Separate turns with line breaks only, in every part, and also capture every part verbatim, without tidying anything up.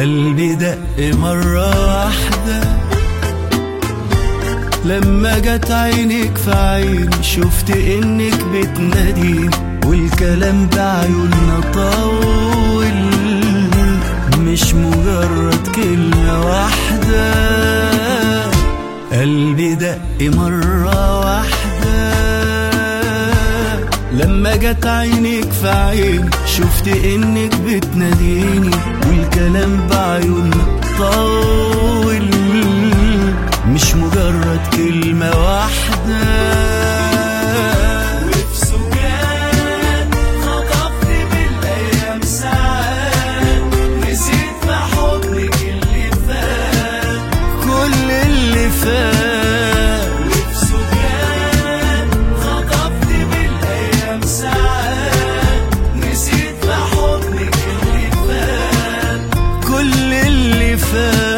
قلبي دق مرة واحدة لما جت عينك في عيني، شفت انك بتناديني والكلام بعيوننا طول، مش مجرد كلمة واحدة. قلبي دق مرة واحدة لما جت عينك في عيني، شفت انك بتناديني والكلام بعيوننا طول، مش مجرد كلمة واحدة. وفي سكان خطفني بالأيام ساعات، نسيت في حضنك اللي فات كل اللي فات. وفي سكان خطفني بالأيام ساعات، نسيت في حضنك اللي فات كل اللي فات.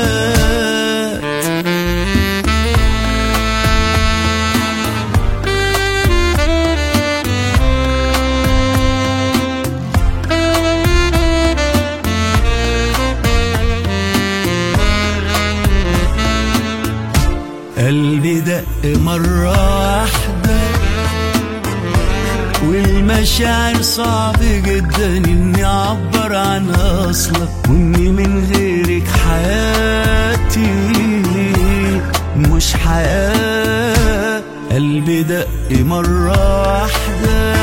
قلبي دق مرة واحدة والمشاعر صعب جدا اني اعبر عنها اصلا، واني من غيرك حياتي مش حياة. قلبي دق مرة واحدة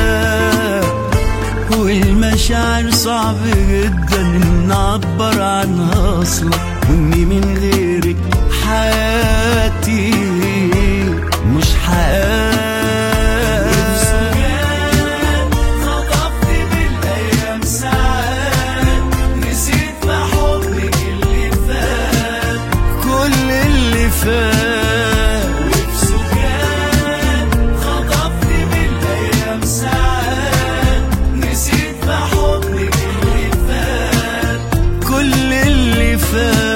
والمشاعر صعب جدا اني اعبر عنها اصلا، واني من غيرك حياتي مش حياة. وفي خطفني بالأيام ساعات، نسيت في حضنك اللي فات كل اللي فات. وفي سكان خطفني بالأيام ساعات، نسيت في حضنك اللي فات كل اللي فات.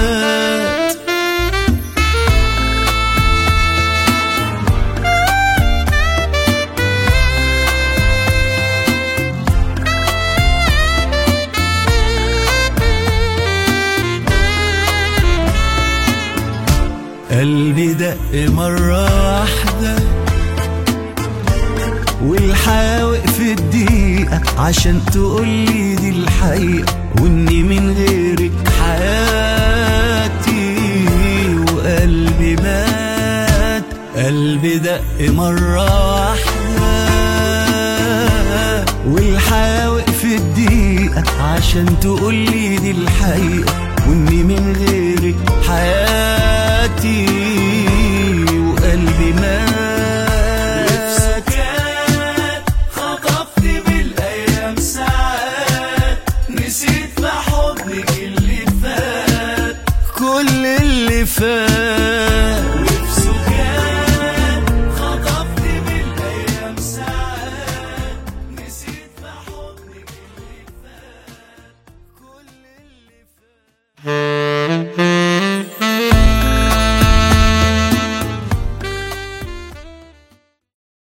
قلبي دق مرة واحدة والحياة وقفت دقيقة عشان تقولي دي الحقيقة، واني من غيرك حياتي وقلبي مات. قلبي دق مرة واحدة والحياة وقفت دقيقة عشان تقولي دي الحقيقة، واني من غيرك حياتي وقلبي مات. وفي سكان خطفني بالأيام ساعات، نسيت في حضنك اللي فات كل اللي فات.